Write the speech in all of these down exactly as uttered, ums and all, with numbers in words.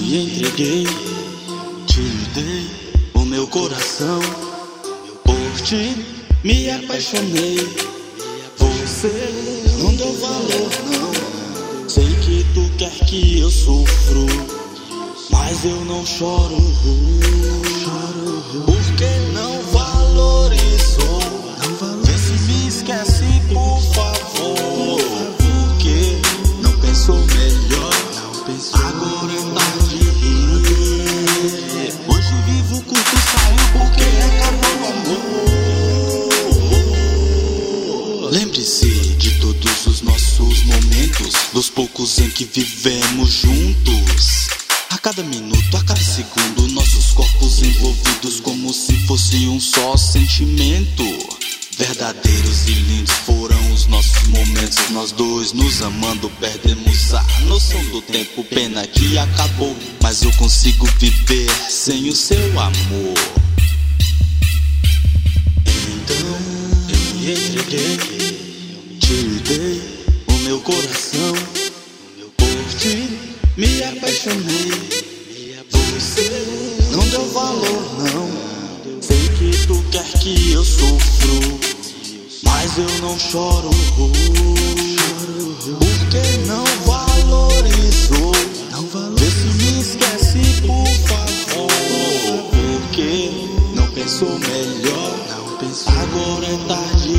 me entreguei, te dei o meu coração. Por ti me apaixonei. Você não deu valor, não. Sei que tu quer que eu sofro, mas eu não choro. Por que não valorizou? Vê se me esquece, por favor. Porque não pensou melhor. Agora é tarde. Hoje vivo curto, saiu porque acabou o amor. Lembre-se de todos os nossos momentos, dos poucos em que vivemos juntos. A cada minuto, a cada segundo, nossos corpos envolvidos como se fosse um só sentimento. Verdadeiros e lindos foram os nossos momentos. Nós dois nos amando, perdemos a noção do tempo. Pena que acabou, mas eu consigo viver sem o seu amor. Então eu me entreguei, te dei o meu coração. Por ti me apaixonei. Você não deu valor, não. Sei que tu quer que eu sofro, mas eu não choro. Por que não valorizou? Vê se me esquece, por favor. Porque não pensou melhor. Agora é tarde.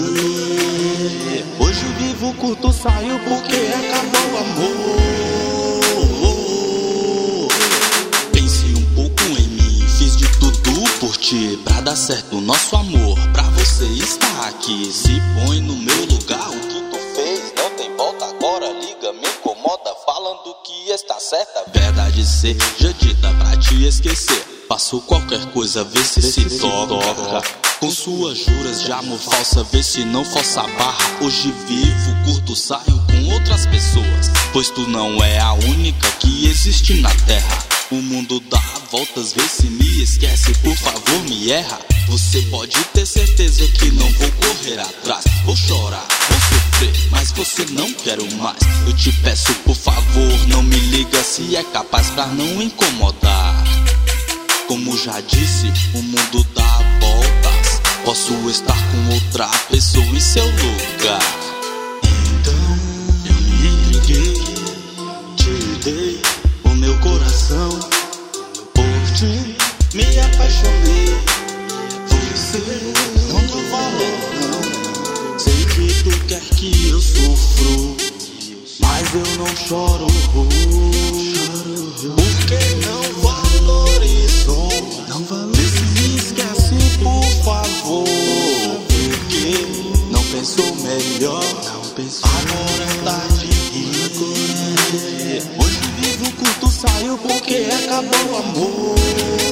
Hoje vivo curto, saiu porque acabou o amor. Pense um pouco em mim, fiz de tudo por ti, pra dar certo o nosso amor. Pra você estar aqui, se põe no meu lugar. O que tu fez não tem volta, agora liga, me incomoda, falando que está certa. Verdade seja dita pra te esquecer, faço qualquer coisa, vê se se, se toca. Com suas juras de amor falsa, vê se não força a barra. Hoje vivo curto, saio com outras pessoas, pois tu não é a única que existe na terra. O mundo dá voltas, vê se me esquece, por favor me erra. Você pode ter certeza que não vou correr atrás. Vou chorar, vou sofrer, mas você não quero mais. Eu te peço, por favor, não me liga se é capaz, pra não incomodar. Como já disse, o mundo dá voltas, posso estar com outra pessoa em seu lugar. Então eu me entreguei, te dei o meu coração. Por ti me apaixonei. Você não deu valor, não. Sei que tu quer que eu sofro, mas eu não choro. Por que não valorizou? Vê se me esquece, por favor. Porque não pensou melhor. Agora é tarde. Hoje vivo curto, saiu porque acabou o amor.